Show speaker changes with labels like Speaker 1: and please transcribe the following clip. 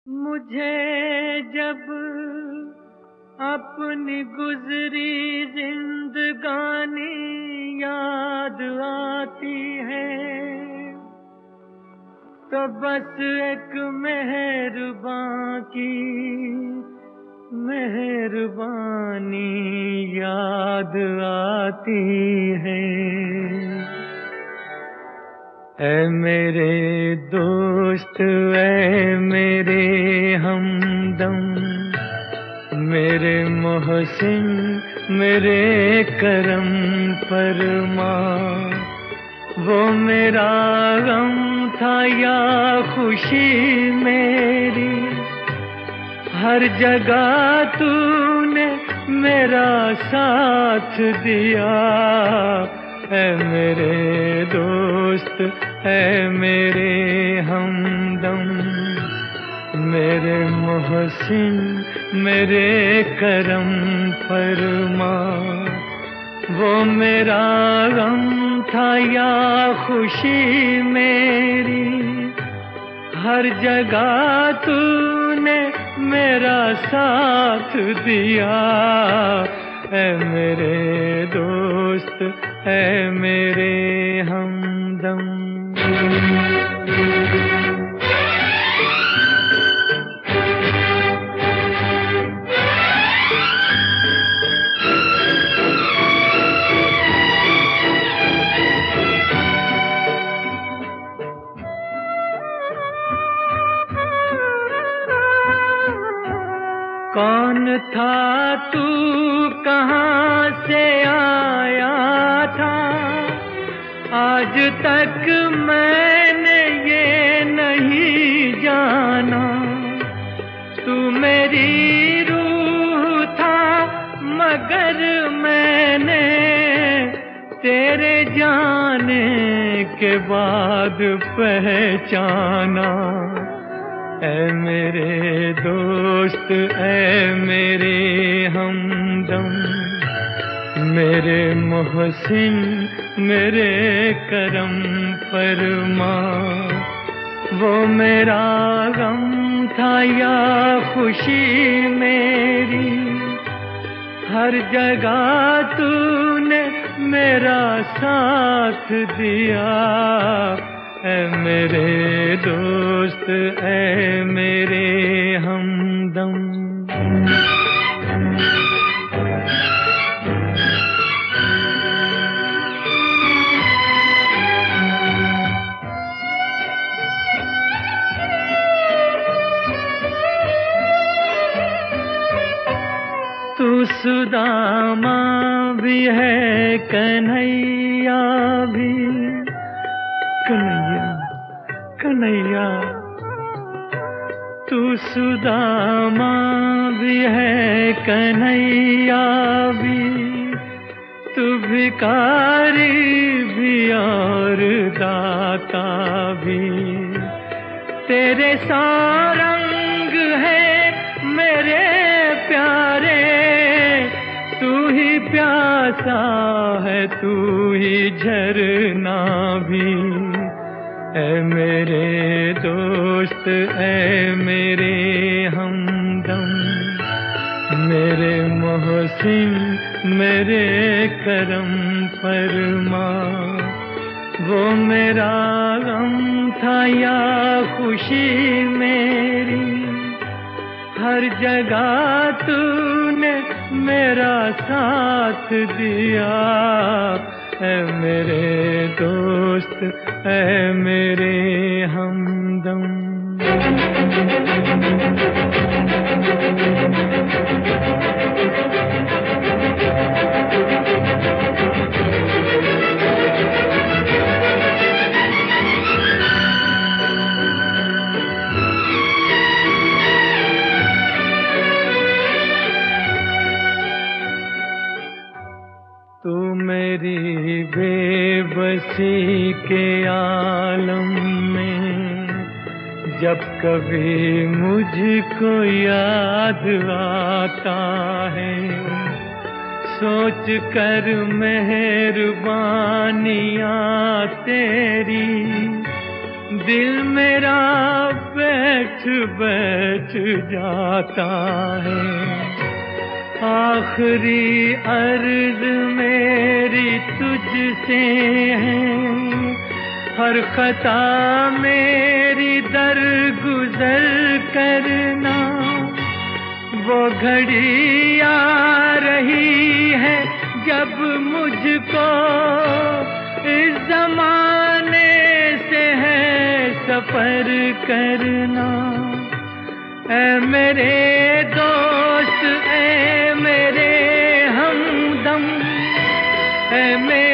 Speaker 1: मुझे जब अपनी गुजरी जिंदगानी याद आती है तो बस एक मेहरबान की मेहरबानी याद आती है। ऐ मेरे दोस्त, ऐ मेरे हमदम, मेरे मोहसिन, मेरे करम फरमा। वो मेरा गम था या खुशी मेरी, हर जगह तूने मेरा साथ दिया। ऐ मेरे दोस्त, ऐ मेरे हमदम, मेरे मोहसिन, मेरे करम फरमा। वो मेरा गम था या खुशी मेरी, हर जगह तूने मेरा साथ दिया। ऐ मेरे दोस्त, ऐ मेरे हमदम। कौन था तू, कहाँ से आया था, आज तक मैंने ये नहीं जाना। तू मेरी रूह था मगर मैंने तेरे जाने के बाद पहचाना। ऐ मेरे दोस्त, ऐ मेरे हमदम, मेरे मोहसिन, मेरे करम फरमा। वो मेरा गम था या खुशी मेरी, हर जगह तूने मेरा साथ दिया। ऐ मेरे दोस्त, ऐ मेरे हमदम। तू सुदामा भी है, कन्हैया भी, कन्हैया कन्हैया। तू सुदामा भी है, कन्हैया भी, तू भिखारी भी और दाता भी। तेरे सा रंग है मेरे प्यारे, तू ही प्यासा है, तू ही झरना भी। ऐ मेरे दोस्त, ऐ मेरे हमदम, मेरे मोहसिन, मेरे करम फरमा। वो मेरा गम था या खुशी मेरी, हर जगह तूने मेरा साथ दिया। ऐ मेरे दोस्त, ऐ मेरे हमदम। तू मेरी बेबसी के आलम में जब कभी मुझको याद आता है, सोच कर मेहरबानियाँ तेरी, दिल मेरा बैठ बच जाता है। आखिरी अर्ज मेरी तुझसे है, हर खता मेरी दरगुजर करना। वो घड़ी आ रही है जब मुझको इस जमाने से है सफर करना। ऐ मेरे दोस्त, ऐ मेरे हमदम, ऐ मेरे